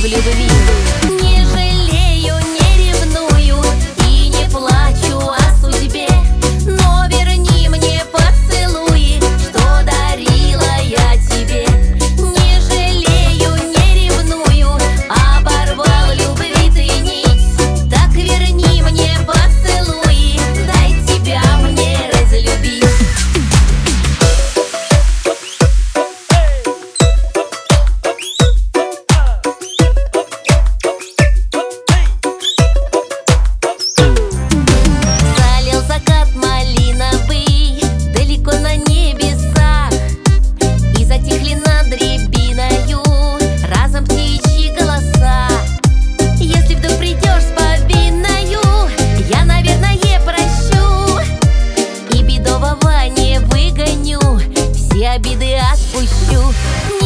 в любви. Не жалею, не ревную и не плачу о судьбе, но верни мне поцелуи, что дарила я тебе. Не жалею, не ревную, оборвал любви ты нить. Так верни мне поцелуи, дай тебя мне разлюбить. Залил закат малиновый далеко на небесах, и затихли над рябиною разом птичьи голоса. Если вдруг придешь с повинною, я, наверное, прощу и бедового не выгоню, все обиды отпущу.